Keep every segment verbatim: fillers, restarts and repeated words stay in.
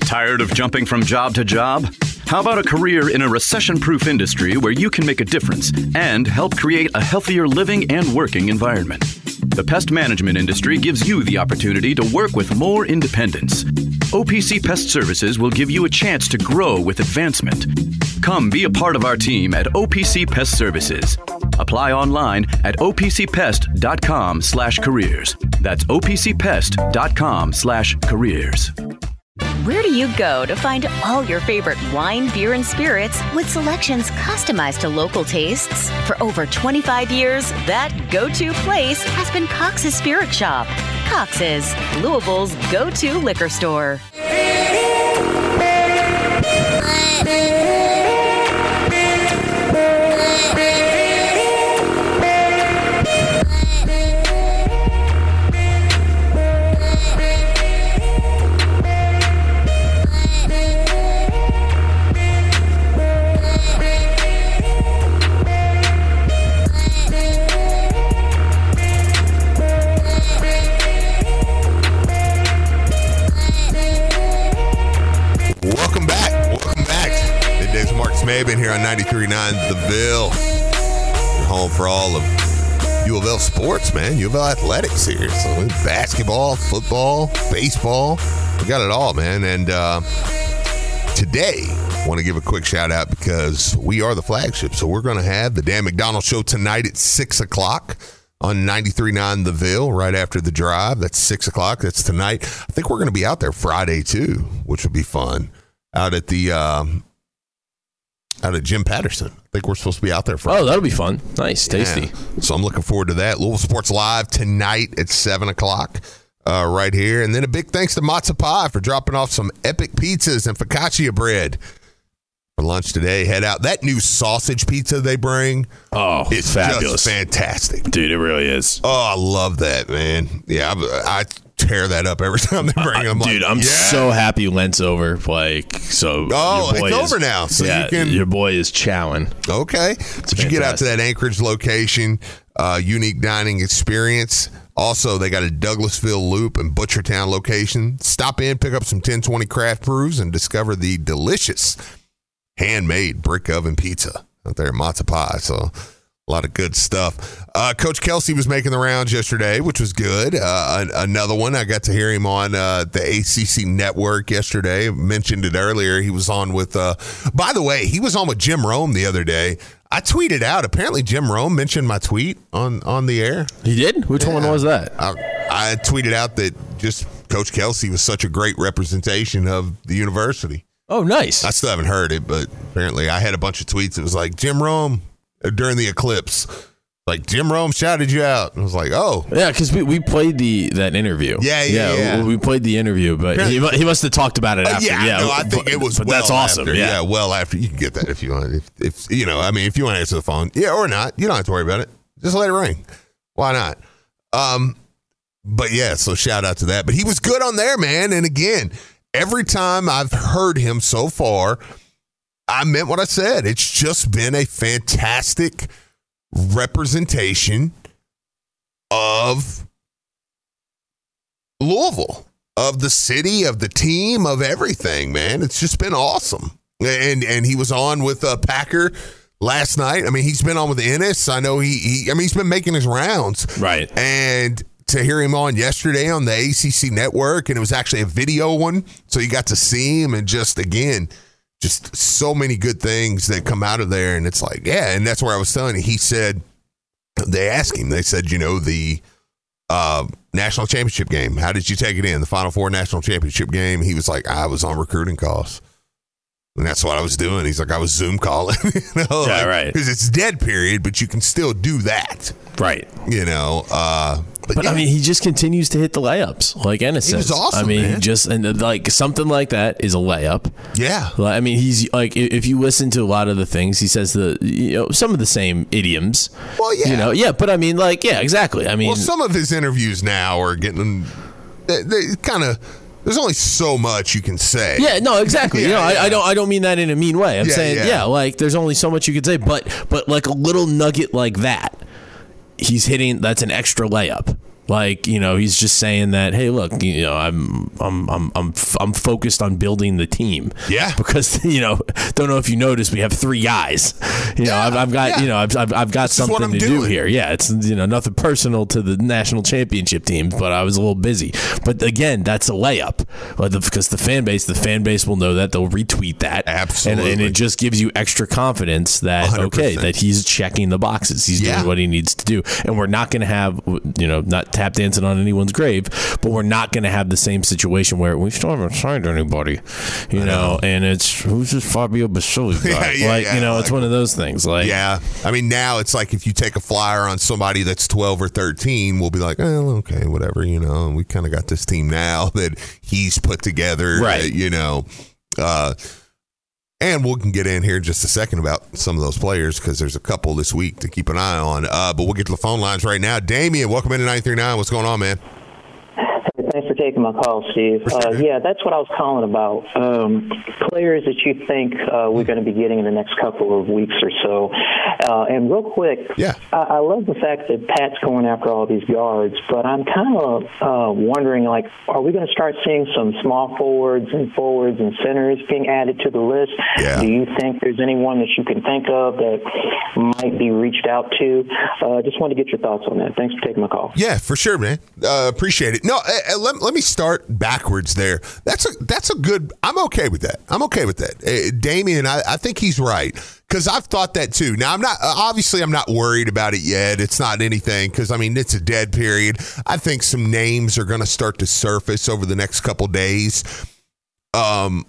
Tired of jumping from job to job? How about a career in a recession-proof industry where you can make a difference and help create a healthier living and working environment? The pest management industry gives you the opportunity to work with more independence. O P C Pest Services will give you a chance to grow with advancement. Come be a part of our team at O P C Pest Services. Apply online at o p c pest dot com slash careers. That's o p c pest dot com slash careers. Where do you go to find all your favorite wine, beer, and spirits with selections customized to local tastes? For over twenty-five years, that go-to place has been Cox's Spirit Shop. Cox's, Louisville's go-to liquor store. Been here on ninety-three point nine The Ville. You're home for all of U of L sports, man. U of L athletics here. So basketball, football, baseball. We got it all, man. And uh, today, I want to give a quick shout out because we are the flagship. So we're going to have the Dan McDonald Show tonight at six o'clock on ninety-three point nine The Ville, right after the drive. That's six o'clock. That's tonight. I think we're going to be out there Friday, too, which would be fun. Out at the... Um, Out of Jim Patterson. I think we're supposed to be out there for. Oh, that'll be fun. Nice, tasty. Yeah. So I'm looking forward to that. Louisville Sports Live tonight at seven o'clock uh, right here. And then a big thanks to Matzo Pie for dropping off some epic pizzas and focaccia bread for lunch today. Head out. That new sausage pizza they bring. Oh, it's fabulous. Just fantastic. Dude, it really is. Oh, I love that, man. Yeah, I, I tear that up every time they bring them. Uh, dude, like, I'm yeah. so happy Lent's over. Like, so. Oh, your boy it's is, over now. So yeah, you can. Your boy is chowing. Okay. But you get out to that Anchorage location, uh, unique dining experience. Also, they got a Douglasville Loop and Butchertown location. Stop in, pick up some ten twenty craft brews, and discover the delicious handmade brick oven pizza out there at Matzo Pie. So a lot of good stuff. Uh, Coach Kelsey was making the rounds yesterday, which was good. Uh, another one, I got to hear him on uh, the A C C Network yesterday. Mentioned it earlier. He was on with, uh, by the way, he was on with Jim Rome the other day. I tweeted out. Apparently, Jim Rome mentioned my tweet on, on the air. He did? Which yeah. one was that? I, I tweeted out that just Coach Kelsey was such a great representation of the university. Oh, nice. I still haven't heard it, but apparently I had a bunch of tweets. It was like, Jim Rome, during the eclipse, like Jim Rome shouted you out. I was like, oh. Yeah, because we, we played the that interview. Yeah, yeah, yeah. yeah. We, we played the interview, but he, he must have talked about it after. Uh, yeah, yeah no, I think but, it was but well that's awesome. After. Yeah. yeah, well after. You can get that if you want. If, if you know, I mean, if you want to answer the phone, yeah, or not, you don't have to worry about it. Just let it ring. Why not? Um, but yeah, so shout out to that. But he was good on there, man. And again, every time I've heard him so far, I meant what I said. It's just been a fantastic representation of Louisville, of the city, of the team, of everything, man. It's just been awesome. And and he was on with uh, Packer last night. I mean, he's been on with Ennis. I know he, he, I mean, he's been making his rounds. Right. And to hear him on yesterday on the A C C Network, and it was actually a video one, so you got to see him, and just, again, just so many good things that come out of there. And it's like, yeah, and that's where I was telling you. He said, they asked him, they said, you know, the uh, national championship game, how did you take it in? The Final Four national championship game? He was like, I was on recruiting calls. And that's what I was doing. He's like, I was Zoom calling. you know, yeah, like, right. Because it's dead period, but you can still do that. Right. You know, uh, But, but yeah. I mean, he just continues to hit the layups, like Ennis says. He was awesome, I mean, man. he just and like something like that is a layup. Yeah. Like, I mean, he's like, if you listen to a lot of the things he says, the you know some of the same idioms. Well, yeah, you know, yeah. But I mean, like, yeah, exactly. I mean, well, some of his interviews now are getting they, they kind of. There's only so much you can say. Yeah, no, exactly. yeah, you know, yeah. I, I don't, I don't mean that in a mean way. I'm yeah, saying, yeah. yeah, like there's only so much you could say, but, but like a little nugget like that, he's hitting. That's an extra layup. Like, you know, he's just saying that, hey, look, you know, I'm I'm I'm I'm I'm focused on building the team. Yeah. Because, you know, don't know if you noticed, we have three guys. You know, Yeah, I've, I've got, yeah. you know, I've I've, I've got This is what something I'm to do doing. here. Yeah, it's, you know, nothing personal to the national championship teams, but I was a little busy. But again, that's a layup. But the, because the fan base, the fan base will know that, they'll retweet that. Absolutely. And, and it just gives you extra confidence that, one hundred okay, percent. that he's checking the boxes. He's Yeah. doing what he needs to do. And we're not going to have, you know, not tap dancing on anyone's grave, but we're not going to have the same situation where we still haven't signed anybody, you know, know, and it's, who's this Fabio Basili guy? Yeah, yeah, like, yeah, you know, like, it's one of those things. Like, yeah. I mean, now it's like if you take a flyer on somebody that's twelve or thirteen, we'll be like, oh, okay, whatever, you know, and we kind of got this team now that he's put together, right. uh, you know. Uh, and we can get in here in just a second about some of those players because there's a couple this week to keep an eye on. Uh, but we'll get to the phone lines right now. Damian, welcome into nine three nine. What's going on, man? Thanks for taking my call, Steve. Uh, yeah, that's what I was calling about. Um, players that you think uh, we're going to be getting in the next couple of weeks or so. Uh, and real quick, yeah. I-, I love the fact that Pat's going after all these guards, but I'm kind of uh, wondering, like, are we going to start seeing some small forwards and forwards and centers being added to the list? Yeah. Do you think there's anyone that you can think of that might be reached out to? Uh, just want to get your thoughts on that. Thanks for taking my call. Yeah, for sure, man. Uh, appreciate it. No, uh, let, let me start backwards there. That's a that's a good. I'm okay with that. I'm okay with that. Uh, Damian, I, I think he's right because I've thought that too. Now I'm not obviously I'm not worried about it yet. It's not anything because I mean it's a dead period. I think some names are going to start to surface over the next couple days. Um,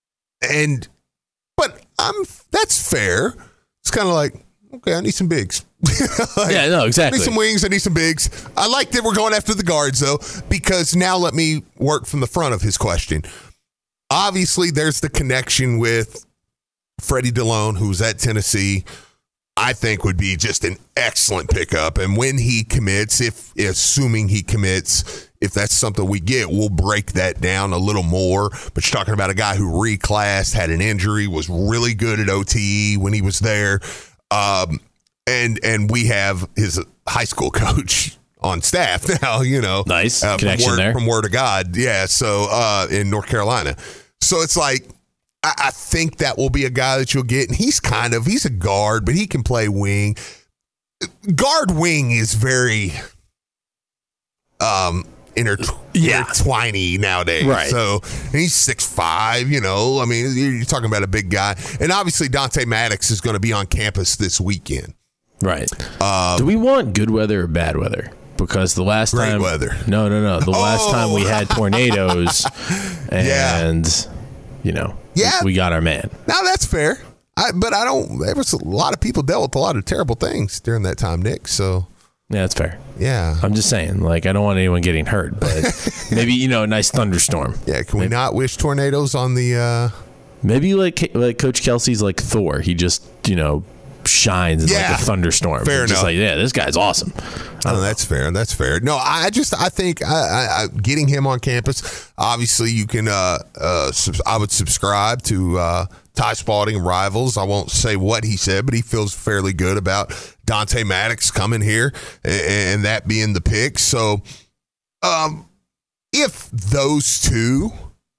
and but I'm that's fair. It's kind of like, okay, I need some bigs. like, yeah, no, exactly. I need some wings. I need some bigs. I like that we're going after the guards, though, because now let me work from the front of his question. Obviously, there's the connection with Freddie DeLone, who's at Tennessee. I think would be just an excellent pickup. And when he commits, if assuming he commits, if that's something we get, we'll break that down a little more. But you're talking about a guy who reclassed, had an injury, was really good at O T E when he was there. Um, and and we have his high school coach on staff now, you know. Nice uh, connection from word, there. From Word of God, yeah, so uh, in North Carolina. So it's like, I, I think that will be a guy that you'll get. And he's kind of, he's a guard, but he can play wing. Guard wing is very um, intertw- Yeah. intertwiney nowadays. Right. So and he's six five, you know. I mean, you're talking about a big guy. And obviously Dante Maddox is going to be on campus this weekend. Right. Um, Do we want good weather or bad weather? Because the last Great time, weather. No, no, no. The last Oh. time we had tornadoes, Yeah. and you know, Yeah. we got our man. Now that's fair. I, but I don't. There was a lot of people dealt with a lot of terrible things during that time, Nick. So Yeah, that's fair. yeah, I'm just saying, like, I don't want anyone getting hurt, but maybe, you know, a nice thunderstorm. yeah. Can we not wish tornadoes on the? Uh, Maybe like like Coach Kelsey's like Thor. He just, you know, shines in Yeah. like a thunderstorm. Fair Just enough. like, yeah, this guy's awesome. Oh, that's fair. That's fair. No, I just I think I, I, I, getting him on campus. Obviously, you can. Uh, uh, sub- I would subscribe to uh, Ty Spalding Rivals. I won't say what he said, but he feels fairly good about Dante Maddox coming here and, and that being the pick. So, um, if those two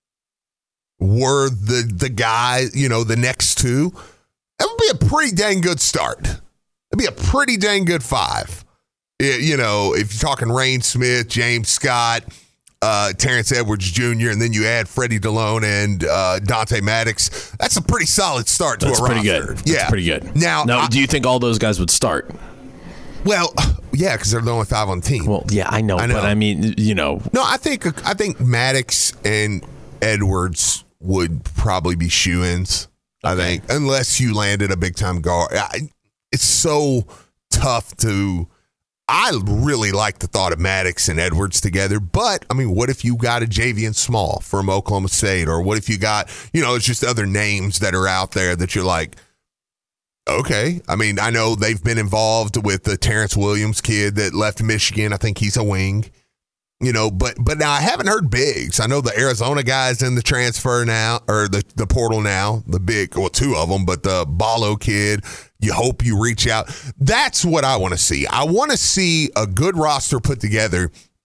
were the the guy, you know, the next two, that would be a pretty dang good start. It'd be a pretty dang good five. It, you know, if you're talking Rain Smith, James Scott, uh, Terrence Edwards Junior, and then you add Freddie DeLone and uh, Dante Maddox, that's a pretty solid start to That's a pretty roster. good. That's Yeah, pretty good. Now, now, I- do you think all those guys would start? well, yeah, because they're the only five on the team. Well, yeah, I know, I know. but I mean, you know, No, I think I think Maddox and Edwards would probably be shoo-ins. I think, unless you landed a big time guard. I, it's so tough to. I really like the thought of Maddox and Edwards together, but I mean, what if you got a Javian Small from Oklahoma State, or what if you got, you know, it's just other names that are out there that you're like, okay. I mean, I know they've been involved with the Terrence Williams kid that left Michigan. I think he's a wing. You know, but but now I haven't heard bigs. I know the Arizona guy's in the transfer now, or the, the portal now, the big, well, two of them, but the Ballo kid, you hope you reach out. That's what I want to see. I want to see a good roster put together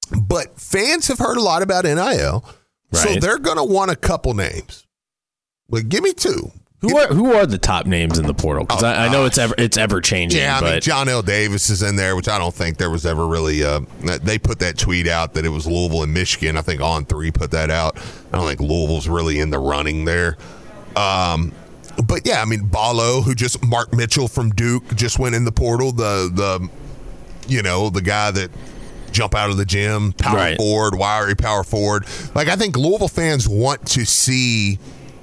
But fans have heard a lot about N I L, right. So they're going to want a couple names. Like, give me two. Who are who are the top names in the portal? Because oh, I, I know it's ever it's ever changing. Yeah, I but. mean, John L. Davis is in there, which I don't think there was ever really. Uh, they put that tweet out that it was Louisville and Michigan. I think On Three put that out. I don't think Louisville's really in the running there. Um, but yeah, I mean, Ballo, who just Mark Mitchell from Duke just went in the portal. The the you know the guy that jump out of the gym, power right. forward, wiry power forward. Like I think Louisville fans want to see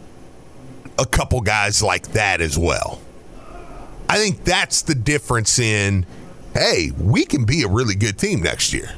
a couple guys like that as well. I think that's the difference in, hey, we can be a really good team next year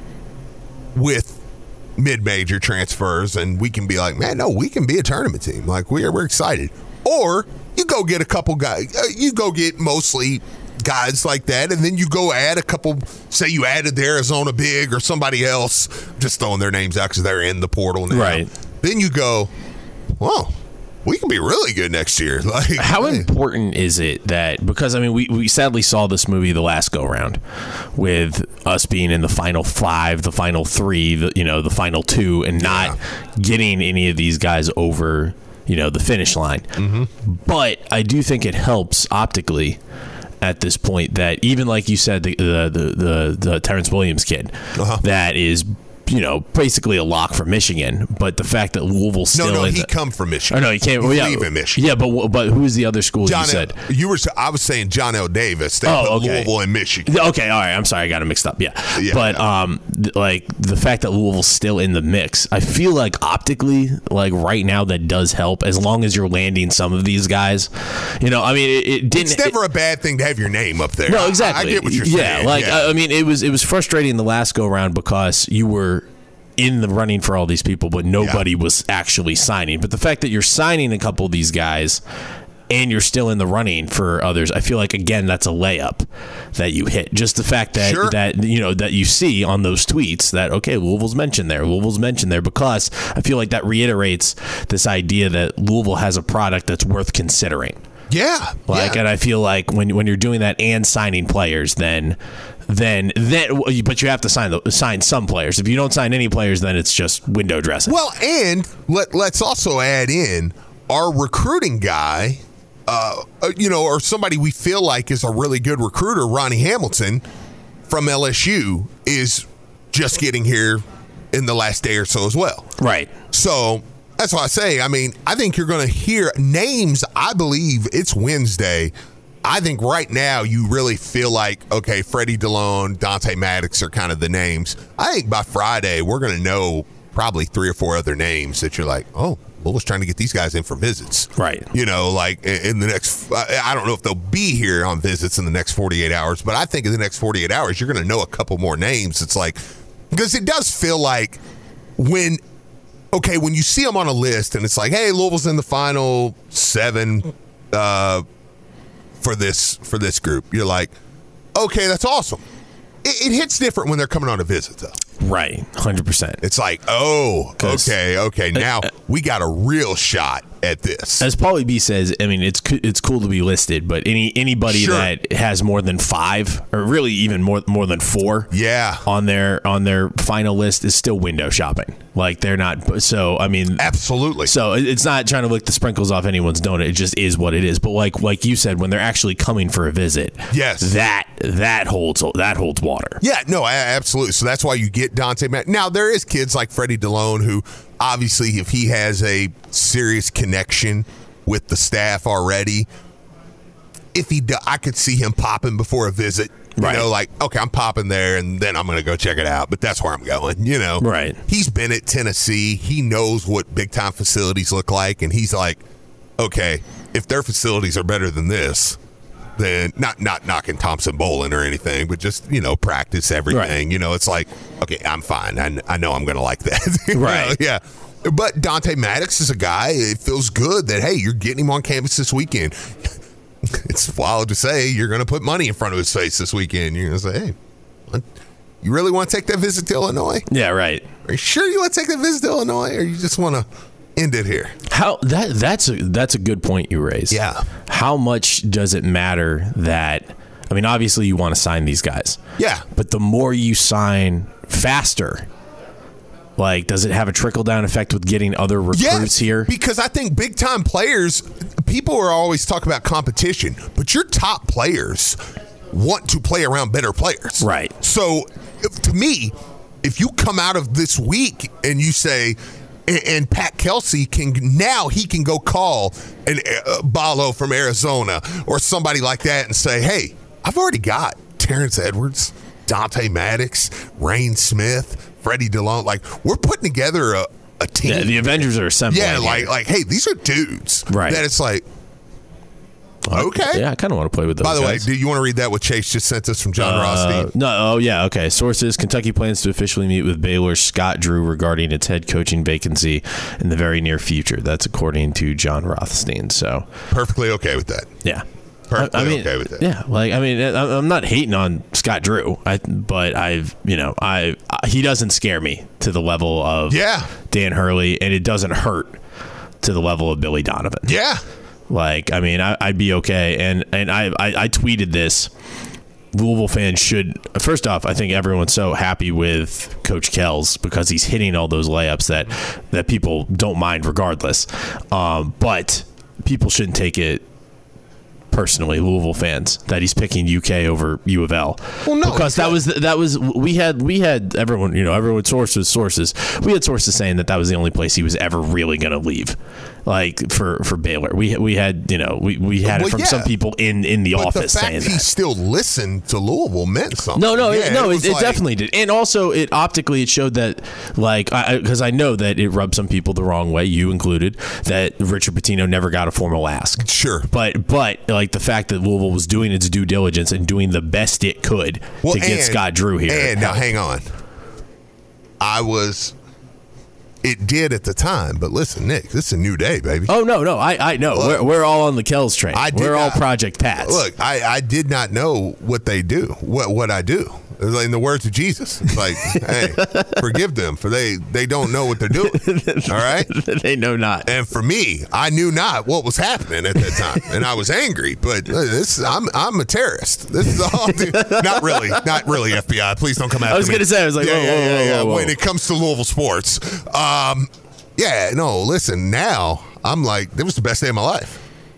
with mid-major transfers, and we can be like, man, no, we can be a tournament team. Like, we're, we're excited. Or you go get a couple guys, uh, you go get mostly guys like that, and then you go add a couple, say you added the Arizona big or somebody else, just throwing their names out because they're in the portal now. Right. Then you go, whoa, we can be really good next year. Like, how man. important is it that, because I mean, we, we sadly saw this movie the last go round with us being in the final five, the final three, the, you know, the final two, and not yeah. getting any of these guys over, you know, the finish line. Mm-hmm. But I do think it helps optically at this point that even like you said, the the the, the, the Terrence Williams kid uh-huh. that is, you know, basically a lock for Michigan, but the fact that Louisville's still no, no, in he the, come from Michigan. Oh no, he can't. He well, yeah, leave in Michigan. Yeah, but but who's the other school John you said? L, you were. I was saying John L. Davis. They oh, put okay. Louisville and Michigan. Okay, all right. I'm sorry, I got it mixed up. Yeah, yeah but yeah. um, th- like the fact that Louisville's still in the mix, I feel like optically, like right now, that does help as long as you're landing some of these guys. You know, I mean, it, it didn't. It's never it, a bad thing to have your name up there. No, exactly. I, I get what you're yeah, saying. Like, yeah, like I mean, it was it was frustrating the last go round because you were in the running for all these people, but nobody yeah. was actually signing. But the fact that you're signing a couple of these guys and you're still in the running for others, I feel like, again, that's a layup that you hit. Just the fact that, sure. that you know, that you see on those tweets that, okay, Louisville's mentioned there, Louisville's mentioned there, because I feel like that reiterates this idea that Louisville has a product that's worth considering. Yeah. Like, yeah. and I feel like when when you're doing that and signing players, then then then but you have to sign the, sign some players. If you don't sign any players, then it's just window dressing. Well, and let let's also add in our recruiting guy, uh, you know, or somebody we feel like is a really good recruiter, Ronnie Hamilton from L S U, is just getting here in the last day or so as well. Right. So that's why I say, I mean, I think you're going to hear names. I believe it's Wednesday. I think right now you really feel like, okay, Freddie DeLone, Dante Maddox are kind of the names. I think by Friday we're going to know probably three or four other names that you're like, oh, Louisville's trying to get these guys in for visits. Right. You know, like in the next, I don't know if they'll be here on visits in the next forty-eight hours, but I think in the next forty-eight hours you're going to know a couple more names. It's like, because it does feel like when, okay, when you see them on a list and it's like, hey, Louisville's in the final seven uh, for this for this group, you're like, okay, that's awesome. It, it hits different when they're coming on a visit, though. Right, one hundred percent. It's like, oh, okay, okay, now we got a real shot at this. As Paulie B says, I mean, it's it's cool to be listed, but any anybody sure. that has more than five, or really even more more than four, yeah. on their on their final list is still window shopping. Like, they're not. So I mean, absolutely. So it's not trying to lick the sprinkles off anyone's donut. It just is what it is. But like like you said, when they're actually coming for a visit, yes, that that holds that holds water. Yeah, no, absolutely. So that's why you get Dante Matt. Now there is kids like Freddie DeLone who, obviously, if he has a serious connection with the staff already, if he, do, I could see him popping before a visit. You right. know, like, okay, I'm popping there, and then I'm going to go check it out. But that's where I'm going. You know, right? He's been at Tennessee. He knows what big time facilities look like, and he's like, okay, if their facilities are better than this, then not not knocking Thompson Bowling or anything, but just, you know, practice everything. Right. You know, it's like, okay, I'm fine. I, I know I'm going to like that. Right. know? Yeah. But Dante Maddox is a guy, it feels good that, hey, you're getting him on campus this weekend. It's wild to say you're going to put money in front of his face this weekend. You're going to say, hey, what? You really want to take that visit to Illinois? Yeah, right. Are you sure you want to take that visit to Illinois, or you just want to end it here? How that that's a that's a good point you raise. Yeah. How much does it matter that, I mean, obviously you want to sign these guys. Yeah. But the more you sign faster, like, does it have a trickle-down effect with getting other recruits yes, here? Because I think big-time players, people are always talking about competition, but your top players want to play around better players. Right. So, if, to me, if you come out of this week and you say, and, and Pat Kelsey can, now he can go call an uh, Ballo from Arizona or somebody like that and say, hey, I've already got Terrence Edwards, Dante Maddox, Rain Smith, Freddie DeLone. Like, we're putting together a, a team. Yeah, the Avengers are assembling. Yeah, like, like, hey, these are dudes. Right. That it's like, okay. Yeah, I kind of want to play with those By the guys. way, do you want to read that what Chase just sent us from John Uh, Rothstein? no, oh yeah, okay. Sources: Kentucky plans to officially meet with Baylor's Scott Drew regarding its head coaching vacancy in the very near future. That's according to John Rothstein. So Perfectly okay with that. yeah. Perfectly I mean, okay with that. Yeah, like I mean, I- I'm not hating on Scott Drew, I, but I've you know I, I he doesn't scare me to the level of Yeah. Dan Hurley, and it doesn't hurt to the level of Billy Donovan. Yeah. Like, I mean, I, I'd be okay. And and I, I I tweeted this. Louisville fans should, first off, I think everyone's so happy with Coach Kells because he's hitting all those layups that that people don't mind regardless. Um, but people shouldn't take it personally, Louisville fans, that he's picking U K over U of L. Well, no, because that was that was we had we had everyone you know everyone sources sources we had sources saying that that was the only place he was ever really going to leave, like for for Baylor. We we had you know we, we had Well, it from yeah. some people in in the But office the fact saying he that. still listened to Louisville meant something. No, no, Yeah, it, no, it, was it like- definitely did, and also it optically it showed that, like, because I, I know that it rubbed some people the wrong way, you included, that Richard Pitino never got a formal ask. Sure. But but like the fact that Louisville was doing its due diligence and doing the best it could Well, to get and- Scott Drew here. And now, hang on. I was. It did at the time, but listen, Nick, this is a new day, baby. Oh no, no, I I know Look, we're we're all on the Kells train. I did We're all not- Project Pats. Look, I, I did not know what they do, what what I do. In the words of Jesus, it's like, hey, forgive them, for they they don't know what they're doing. All right. They know not. And for me, I knew not what was happening at that time, and I was angry. But this, I'm I'm a terrorist. This is all. Dude, not really, not really. F B I, please don't come after me. I was gonna say, I was like, yeah, whoa, yeah, whoa, yeah, whoa, yeah. whoa, whoa. When it comes to Louisville sports, um, yeah, no, listen. Now I'm like, it was the best day of my life.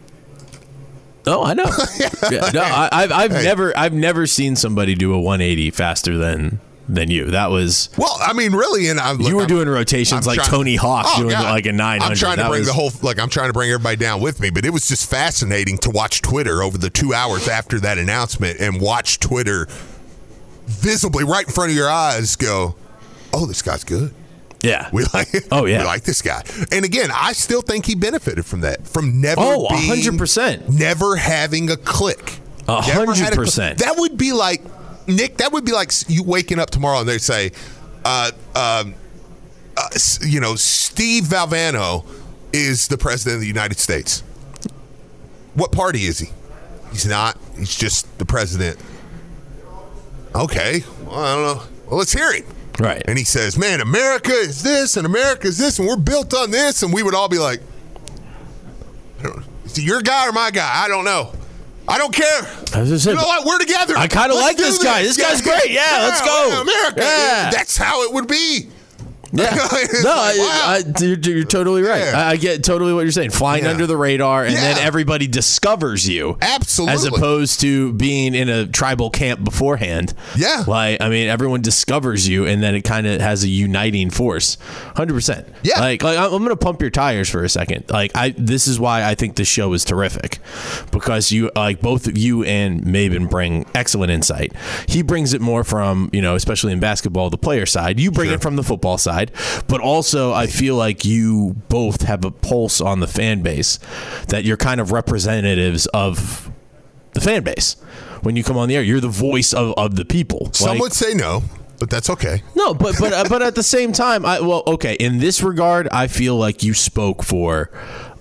Oh, I know. yeah, no, I, I've I've Hey. never I've never seen somebody do a one eighty faster than than you. That was. Well, I mean, really, and I'm. You were I'm, doing rotations I'm like trying- Tony Hawk Oh, doing God. like a nine hundred. I'm trying to That bring was- the whole like I'm trying to bring everybody down with me, but it was just fascinating to watch Twitter over the two hours after that announcement and watch Twitter visibly right in front of your eyes go, "Oh, this guy's good. Yeah. We like. Oh, yeah. we like this guy." And again, I still think he benefited from that, from never. Oh, being, one hundred percent. Never having a click. A Never had hundred click. percent. That would be like Nick. That would be like you waking up tomorrow and they say, uh, um, uh, s- you know, Steve Valvano is the president of the United States. What party is he? He's not. He's just the president. Okay. Well, I don't know. Well, let's hear him. Right. And he says, man, America is this and America is this and we're built on this. And we would all be like, I don't know. Is it your guy or my guy? I don't know. I don't care. I was just saying, You know what? We're together. I kinda Let's like do this guy. This guy's great. Yeah, let's go. yeah, America. Yeah. That's how it would be. Yeah. It's No, like, wow. I, I, you're, you're totally right. Yeah. I, I get totally what you're saying. Flying Yeah. under the radar, and then Yeah. everybody discovers you. Absolutely. As opposed to being in a tribal camp beforehand. Yeah. Like, I mean, everyone discovers you, and then it kind of has a uniting force. one hundred percent. Yeah. Like, like I'm going to pump your tires for a second. Like, I this is why I think this show is terrific. Because you, like, both of you and Maben bring excellent insight. He brings it more from, you know, especially in basketball, the player side. You bring Sure. it from the football side. But also, I feel like you both have a pulse on the fan base, that you're kind of representatives of the fan base. When you come on the air, you're the voice of, of the people. Some Like- would say no, but that's okay. no, but but uh, but at the same time, I well, okay. In this regard, I feel like you spoke for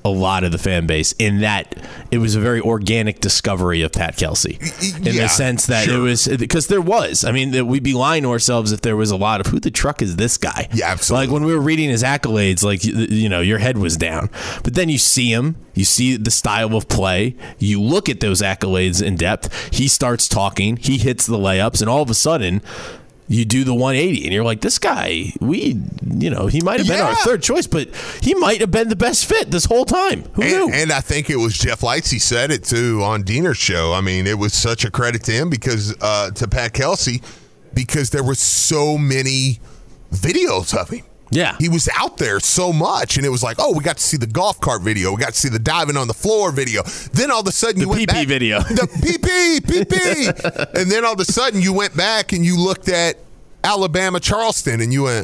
a lot of the fan base in that it was a very organic discovery of Pat Kelsey in yeah, the sense that sure. it was because there was. I mean, we'd be lying to ourselves if there was a lot of who the truck is this guy. Yeah, absolutely. Like when we were reading his accolades, like, you know, your head was down. But then you see him, you see the style of play, you look at those accolades in depth. He starts talking, he hits the layups, and all of a sudden, you do the one eighty, and you're like, this guy, we, you know, he might have been yeah. our third choice, but he might have been the best fit this whole time. Who and, knew? And I think it was Jeff Lightsey said it too on Diener's show. I mean, it was such a credit to him because uh, to Pat Kelsey because there were so many videos of him. Yeah. He was out there so much, and it was like, oh, we got to see the golf cart video. We got to see the diving on the floor video. Then all of a sudden you the went pee-pee back. video. The pee-pee, pee-pee. And then all of a sudden you went back and you looked at Alabama Charleston, and you went,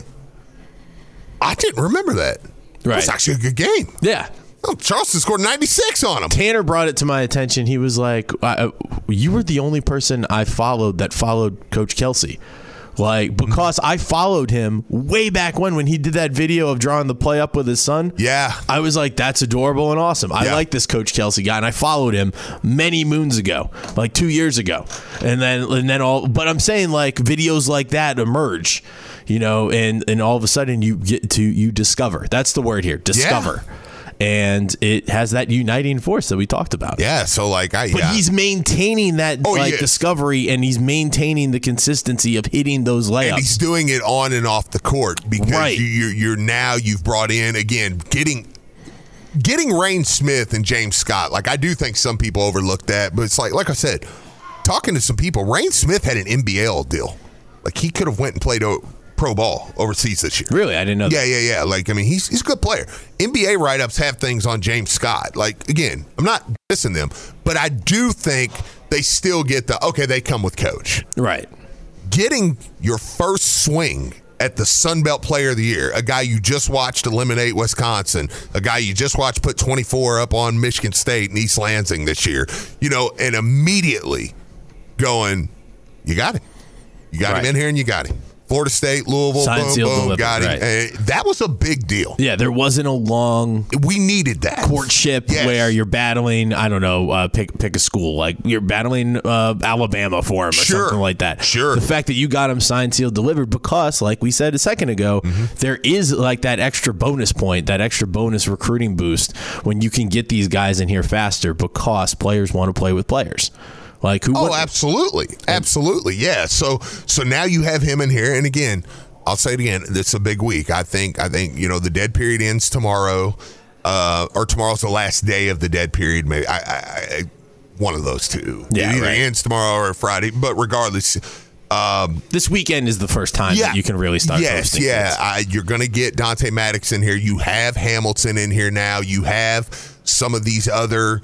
I didn't remember that. Right. It was actually a good game. Yeah. Oh, Charleston scored ninety-six on him. Tanner brought it to my attention. He was like, I, you were the only person I followed that followed Coach Kelsey. Like, because I followed him way back when, when he did that video of drawing the play up with his son. Yeah. I was like, that's adorable and awesome. I Yeah. like this Coach Kelsey guy, and I followed him many moons ago, like two years ago. And then, and then all, but I'm saying like videos like that emerge, you know, and, and all of a sudden you get to, you discover. That's the word here, discover. Yeah. And it has that uniting force that we talked about. Yeah, so like I But yeah. he's maintaining that Oh, like yes. discovery, and he's maintaining the consistency of hitting those layups. And he's doing it on and off the court because Right. you, you're, you're now you've brought in again getting getting Rain Smith and James Scott. Like I do think some people overlook that, but it's like like I said, talking to some people, Rain Smith had an N B L deal. Like he could have went and played o- pro ball overseas this year. Really, I didn't know. Yeah, that. yeah, yeah. Like I mean, he's he's a good player. N B A write-ups have things on James Scott. Like again, I'm not dissing them, but I do think they still get the okay. They come with coach. Right. Getting your first swing at the Sun Belt Player of the Year, a guy you just watched eliminate Wisconsin, a guy you just watched put twenty-four up on Michigan State and East Lansing this year, you know, and immediately going, you got him. You got Right. him in here and you got him. Florida State, Louisville, Signed, boom, sealed, boom, delivered, got him. right. And that was a big deal. Yeah, there wasn't a long We needed that. courtship Yes. where you're battling, I don't know, uh, pick pick a school. Like you're battling uh, Alabama for him or Sure. something like that. Sure. The fact that you got him signed, sealed, delivered because, like we said a second ago, Mm-hmm. there is like that extra bonus point, that extra bonus recruiting boost when you can get these guys in here faster because players want to play with players. Like who? Oh, would- absolutely. Absolutely. Yeah. So so now you have him in here. And again, I'll say it again, it's a big week. I think, I think, you know, the dead period ends tomorrow, uh, or tomorrow's the last day of the dead period. Maybe I, I, I one of those two. Yeah, it either right. ends tomorrow or Friday, but regardless, um, This weekend is the first time yeah, that you can really start. Yes, hosting yeah. kids. I, you're going to get Dante Maddox in here. You have Hamilton in here now. You have some of these other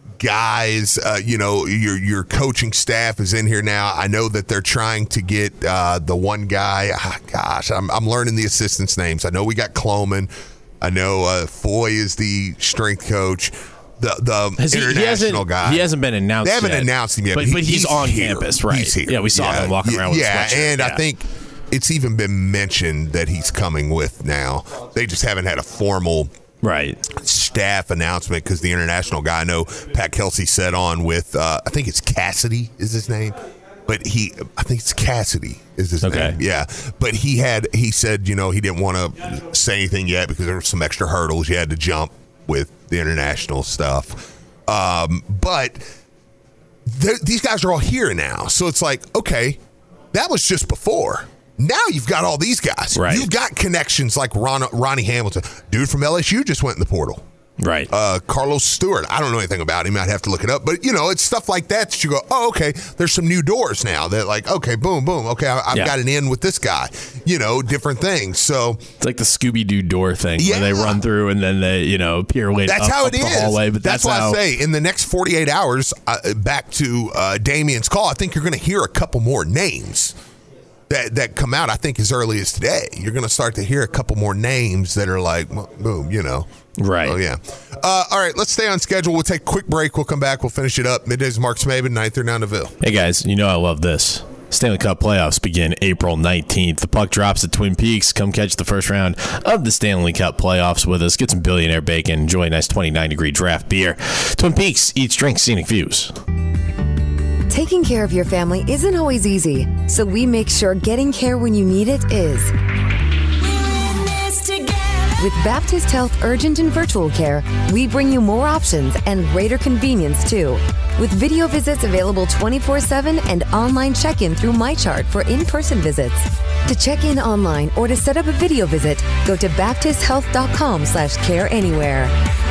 guys. Uh, you know, your your coaching staff is in here now. I know that they're trying to get uh, the one guy. Ah, gosh, I'm I'm learning the assistants' names. I know we got Cloman. I know uh, Foy is the strength coach. The the Has he, he international hasn't, guy. He hasn't been announced. They haven't yet, announced him yet, but, but, but he- he's, on here. campus, right? He's here. Yeah, we saw Yeah. him walking around with yeah, a sweatshirt. and yeah. I think it's even been mentioned that he's coming with now. They just haven't had a formal right. staff announcement because the international guy, I know Pat Kelsey set on with, uh, I think it's Cassidy is his name. But he, I think it's Cassidy is his Okay. name. Yeah. But he had, he said, you know, he didn't want to say anything yet because there were some extra hurdles you had to jump with the international stuff. Um, but th- these guys are all here now. So it's like, okay, that was just before. Now you've got all these guys. Right. You've got connections like Ron, Ronnie Hamilton. Dude from L S U just went in the portal. Right. Uh, Carlos Stewart. I don't know anything about him. I'd have to look it up. But, you know, it's stuff like that that you go, oh, okay, there's some new doors now that like, okay, boom, boom. Okay, I, I've Yeah. got an in with this guy. You know, different things. So It's like the Scooby-Doo door thing Yeah. where they run through and then they, you know, appear way that's up, how up it the is. hallway. But that's, that's, why how, I say in the next forty-eight hours, uh, back to uh, Damien's call, I think you're going to hear a couple more names that that come out. I think as early as today, you're going to start to hear a couple more names that are like, well, boom, you know. Right. Oh, yeah. Uh, all right, let's stay on schedule. We'll take a quick break. We'll come back. We'll finish it up. Middays, Mark Smaven, ninth through down to Ville. Hey, guys, you know I love this. Stanley Cup playoffs begin April nineteenth. The puck drops at Twin Peaks. Come catch the first round of the Stanley Cup playoffs with us. Get some Billionaire Bacon. Enjoy a nice twenty-nine degree draft beer. Twin Peaks, eats, drinks, scenic views. Taking care of your family isn't always easy, so we make sure getting care when you need it is. With Baptist Health Urgent and Virtual Care, we bring you more options and greater convenience, too. With video visits available twenty-four seven and online check-in through MyChart for in-person visits. To check in online or to set up a video visit, go to baptist health dot com slash care anywhere.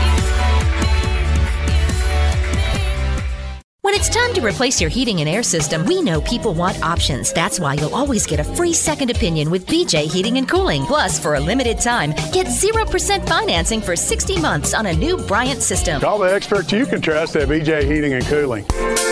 When it's time to replace your heating and air system, we know people want options. That's why you'll always get a free second opinion with B J Heating and Cooling. Plus, for a limited time, get zero percent financing for sixty months on a new Bryant system. Call the experts you can trust at B J Heating and Cooling.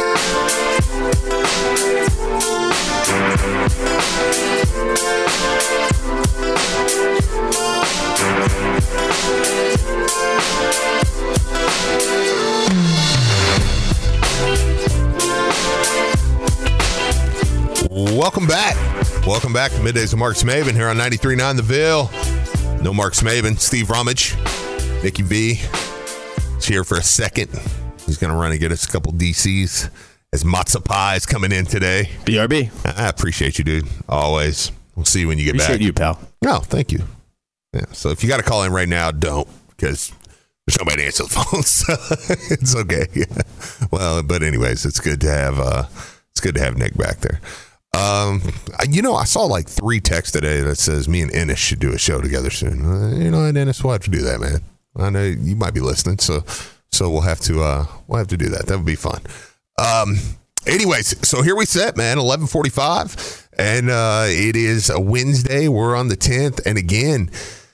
Welcome back. Welcome back to Middays with Mark Smaven here on ninety-three point nine The Ville. No Mark Smaven. Steve Rummage. Mickey V is here for a second. He's going to run and get us a couple D Cs as Matzo Pie is coming in today. B R B. I appreciate you, dude. Always. We'll see you when you get appreciate back. you, pal. No, thank you. Yeah. So if you got to call in right now, don't, because there's nobody to answer the phone. So it's okay. Yeah. Well, but anyways, it's good to have uh, it's good to have Nick back there. Um, you know, I saw like three texts today that says me and Ennis should do a show together soon. Uh, you know, and Ennis, we'll have to do that, man. I know you might be listening, so so we'll have to uh, we'll have to do that. That would be fun. Um, anyways, so here we sit, man. eleven forty-five, and uh, it is a Wednesday. We're on the tenth, and again,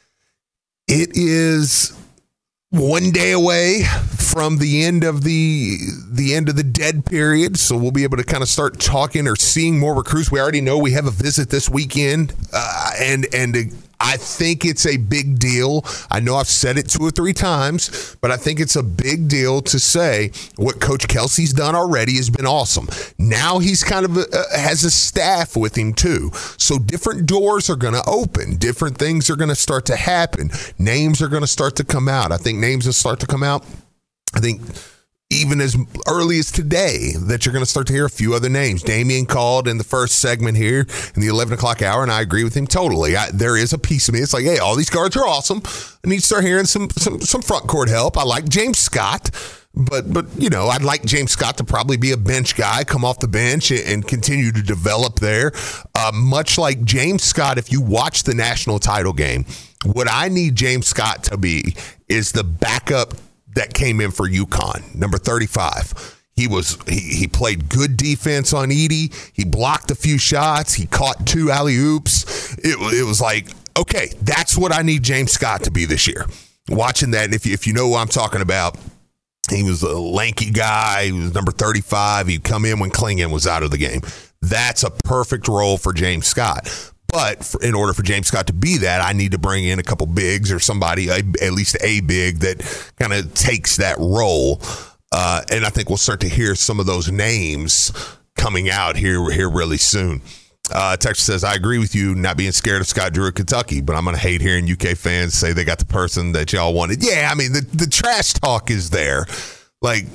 it is one day away from the end of the the end of the dead period, so we'll be able to kind of start talking or seeing more recruits. We already know we have a visit this weekend, uh, and and I think it's a big deal. I know I've said it two or three times, but I think it's a big deal to say what Coach Kelsey's done already has been awesome. Now he's kind of a, uh, has a staff with him too, so different doors are going to open. Different things are going to start to happen. Names are going to start to come out. I think names will start to come out. I think even as early as today that you're going to start to hear a few other names. Damian called in the first segment here in the eleven o'clock hour, and I agree with him totally. I, there is a piece of me. It's like, hey, all these guards are awesome. I need to start hearing some some some front court help. I like James Scott, but, but you know, I'd like James Scott to probably be a bench guy, come off the bench and, and continue to develop there. Uh, much like James Scott, if you watch the national title game, what I need James Scott to be is the backup that came in for UConn, number thirty-five. He was he, he played good defense on Edey. He blocked a few shots. He caught two alley-oops. It, it was like, okay, that's what I need James Scott to be this year. Watching that, and if you, if you know what I'm talking about, he was a lanky guy. He was number thirty-five. He'd come in when Klingon was out of the game. That's a perfect role for James Scott. But for, in order for James Scott to be that, I need to bring in a couple bigs or somebody, a, at least a big that kind of takes that role. Uh, and I think we'll start to hear some of those names coming out here, here really soon. Uh, Texas says, I agree with you not being scared of Scott Drew at Kentucky, but I'm going to hate hearing U K fans say they got the person that y'all wanted. Yeah, I mean, the, the trash talk is there. Like,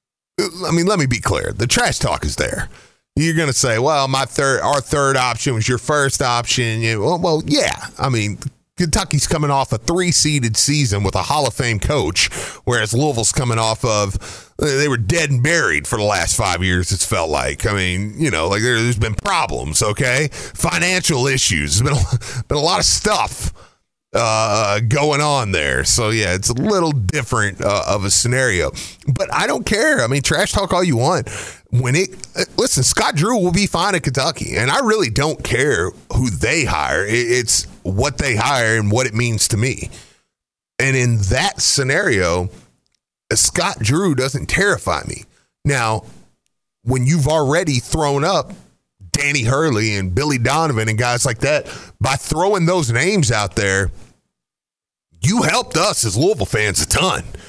I mean, let me be clear. The trash talk is there. You're going to say, well, my third, our third option was your first option. You, well, well, yeah. I mean, Kentucky's coming off a three-seeded season with a Hall of Fame coach, whereas Louisville's coming off of, they were dead and buried for the last five years, it's felt like. I mean, you know, like there, there's been problems, okay? Financial issues. There's been a, been a lot of stuff uh, going on there. So, yeah, it's a little different uh, of a scenario. But I don't care. I mean, trash talk all you want. When it listen, Scott Drew will be fine at Kentucky, and I really don't care who they hire. It's what they hire and what it means to me. And in that scenario, Scott Drew doesn't terrify me. Now, when you've already thrown up Danny Hurley and Billy Donovan and guys like that, by throwing those names out there, you helped us as Louisville fans a ton.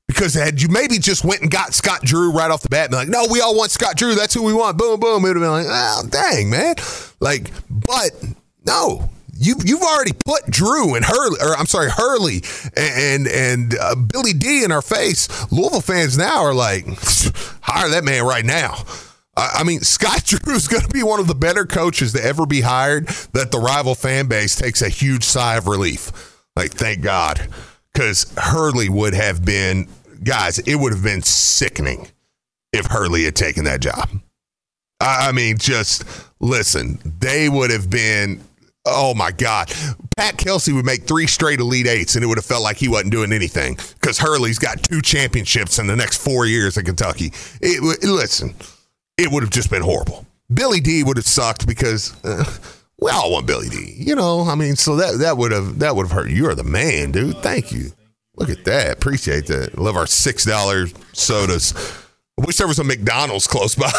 Because had you maybe just went and got Scott Drew right off the bat and be like, no, we all want Scott Drew. That's who we want. Boom, boom. It would have been like, oh, dang, man. Like, but no. You, you've already put Drew and Hurley, or I'm sorry, Hurley and and uh, Billy D in our face. Louisville fans now are like, hire that man right now. I mean, Scott Drew is going to be one of the better coaches to ever be hired, that the rival fan base takes a huge sigh of relief. Like, thank God. Because Hurley would have been, guys, it would have been sickening if Hurley had taken that job. I mean, just listen, they would have been, oh my God. Pat Kelsey would make three straight Elite Eights, and it would have felt like he wasn't doing anything because Hurley's got two championships in the next four years in Kentucky. It, listen. It would have just been horrible. Billy D would have sucked because uh, we all want Billy D. You know, I mean, so that that would have that would have hurt. You are the man, dude. Thank you. Look at that. Appreciate that. Love our six dollar sodas. I wish there was a McDonald's close by.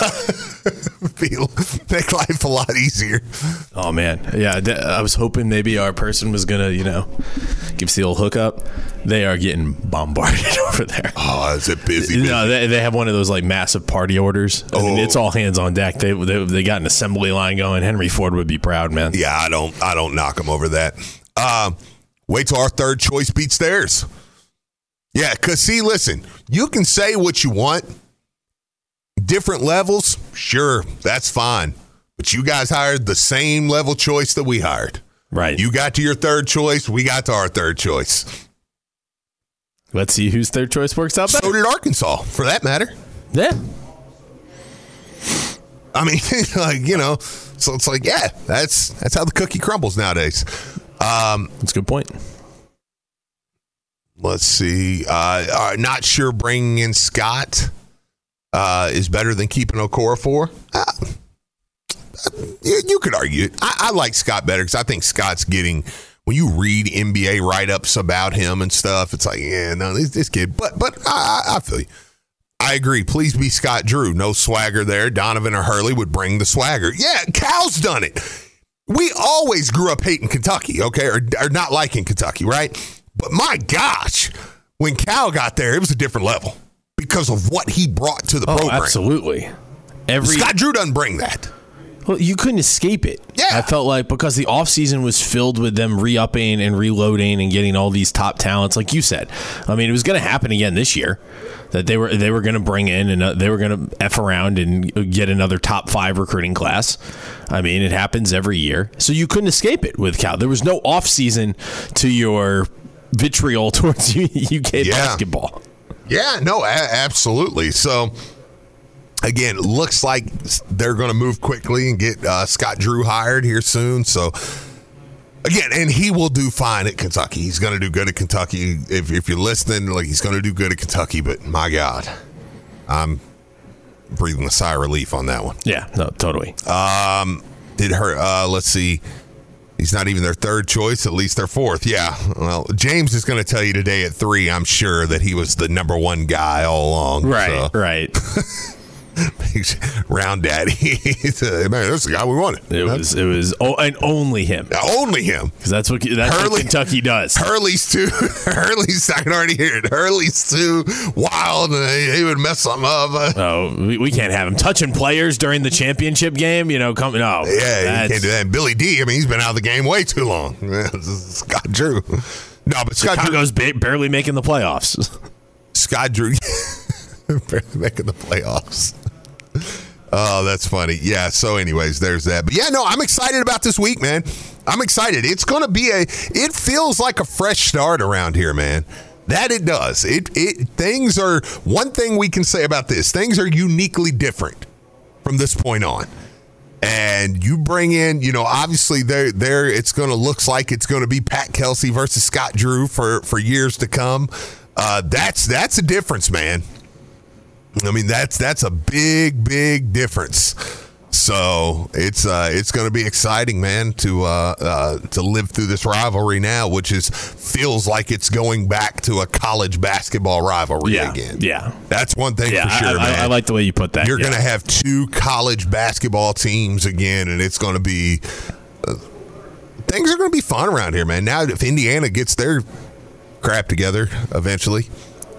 Make life a lot easier. Oh, man. Yeah, I was hoping maybe our person was going to, you know, give us the old hookup. They are getting bombarded over there. Oh, is it busy? busy? No, they, they have one of those, like, massive party orders. I oh. mean, it's all hands on deck. They, they they got an assembly line going. Henry Ford would be proud, man. Yeah, I don't, I don't knock them over that. Uh, wait till our third choice beats theirs. Yeah, because, see, listen, you can say what you want. Different levels, sure, that's fine. But you guys hired the same level choice that we hired. Right. You got to your third choice, we got to our third choice. Let's see whose third choice works out better. So did Arkansas, for that matter. Yeah. I mean, like, you know, so it's like, yeah, that's that's how the cookie crumbles nowadays. Um, that's a good point. Let's see. Uh, uh, not sure bringing in Scott Uh, is better than keeping Okorafor. Uh, you, you could argue it. I, I like Scott better because I think Scott's getting, when you read N B A write-ups about him and stuff, it's like, yeah, no, this, this kid. But but I, I feel you. I agree. Please be Scott Drew. No swagger there. Donovan or Hurley would bring the swagger. Yeah, Cal's done it. We always grew up hating Kentucky, okay, or, or not liking Kentucky, right? But my gosh, when Cal got there, it was a different level. Because of what he brought to the oh, program. Absolutely. Every Scott Drew doesn't bring that. Well, you couldn't escape it. Yeah. I felt like because the offseason was filled with them re-upping and reloading and getting all these top talents, like you said. I mean, it was going to happen again this year. That they were they were going to bring in and uh, they were going to F around and get another top five recruiting class. I mean, it happens every year. So you couldn't escape it with Cal. There was no offseason to your vitriol towards U K yeah. basketball. Yeah, no, a- absolutely. So, again, looks like they're going to move quickly and get uh, Scott Drew hired here soon. So, again, and he will do fine at Kentucky. He's going to do good at Kentucky. If, if you're listening, like he's going to do good at Kentucky. But, my God, I'm breathing a sigh of relief on that one. Yeah, no, totally. Um, did her, uh, let's see. He's not even their third choice, at least their fourth. Yeah. Well, James is going to tell you today at three, I'm sure, that he was the number one guy all along. Right, so. right. Round daddy. Man, that's the guy we wanted. It was, it was, oh, and only him. Only him. Because that's what that's Hurley, what Kentucky does. Hurley's too. Hurley's. I can already hear it. Hurley's too wild, and he, he would mess something up. Oh, we, we can't have him touching players during the championship game. You know, come no. Yeah, you can't do that. And Billy D. I mean, he's been out of the game way too long. Scott Drew. No, but Scott Chicago's Drew, ba- barely making the playoffs. Scott Drew. Barely making the playoffs. Oh, that's funny. Yeah, so anyways, there's that. But yeah, no, I'm excited about this week, man. I'm excited. It's going to be a, it feels like a fresh start around here, man. That it does. It, it, things are, one thing we can say about this, things are uniquely different from this point on. And you bring in, you know, obviously there, there, it's going to, looks like it's going to be Pat Kelsey versus Scott Drew for, for years to come. Uh, that's, that's a difference, man. I mean, that's that's a big, big difference. So it's uh, it's going to be exciting, man, to uh, uh, to live through this rivalry now, which is feels like it's going back to a college basketball rivalry yeah, again. Yeah, that's one thing yeah, for sure, I, man. I, I like the way you put that. You're yeah. going to have two college basketball teams again, and it's going to be uh, things are going to be fun around here, man. Now, if Indiana gets their crap together eventually.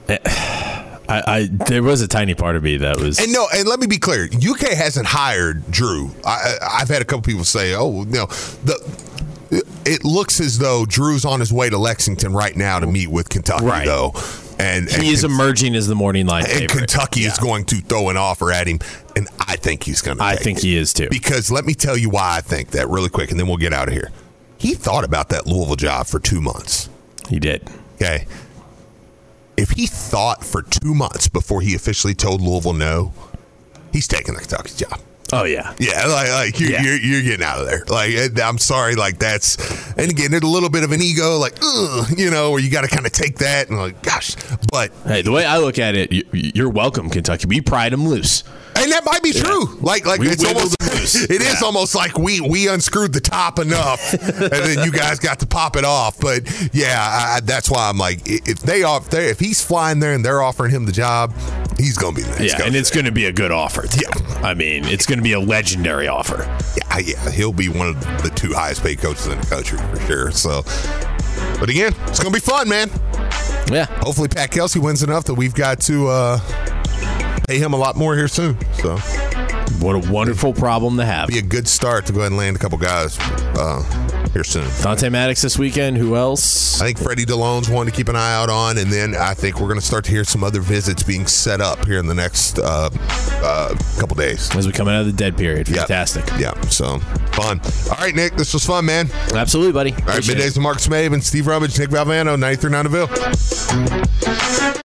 I, I there was a tiny part of me that was, and no, and let me be clear, U K hasn't hired Drew. I, I've had a couple people say, "Oh, no," the it looks as though Drew's on his way to Lexington right now to meet with Kentucky, right. though. And, he and is emerging as the morning line and favorite. Kentucky yeah. is going to throw an offer at him, and I think he's going to. I think it. he is too. Because let me tell you why I think that really quick, and then we'll get out of here. He thought about that Louisville job for two months. He did. Okay. If he thought for two months before he officially told Louisville no, he's taking the Kentucky job. Oh, yeah. Yeah, like, like you're, yeah. you're, you're getting out of there. Like, I'm sorry, like, that's, and again, there's a little bit of an ego, like, ugh, you know, where you got to kind of take that and, like, gosh, but. Hey, the way I look at it, you're welcome, Kentucky. We pried them loose. And that might be true. Yeah. Like, like we it's almost, it yeah. is almost like we we unscrewed the top enough, and then you guys got to pop it off. But yeah, I, that's why I'm like, if they off there, if he's flying there and they're offering him the job, he's gonna be the next yeah, coach and it's there. going to be a good offer. Too. Yeah, I mean, it's going to be a legendary offer. Yeah, yeah, he'll be one of the two highest paid coaches in the country for sure. So, but again, it's gonna be fun, man. Yeah, hopefully Pat Kelsey wins enough that we've got to uh, pay him a lot more here soon. So. What a wonderful problem to have. Be a good start to go ahead and land a couple guys uh, here soon. Dante Maddox this weekend. Who else? I think Freddie DeLone's one to keep an eye out on, and then I think we're going to start to hear some other visits being set up here in the next uh, uh, couple days. As we come out of the dead period. Fantastic. Yeah, yeah, so fun. All right, Nick, this was fun, man. Absolutely, buddy. All right, Middays with Marcus Mabe and Steve Rubbage, Nick Valvano, ninety-three point nine The Ville.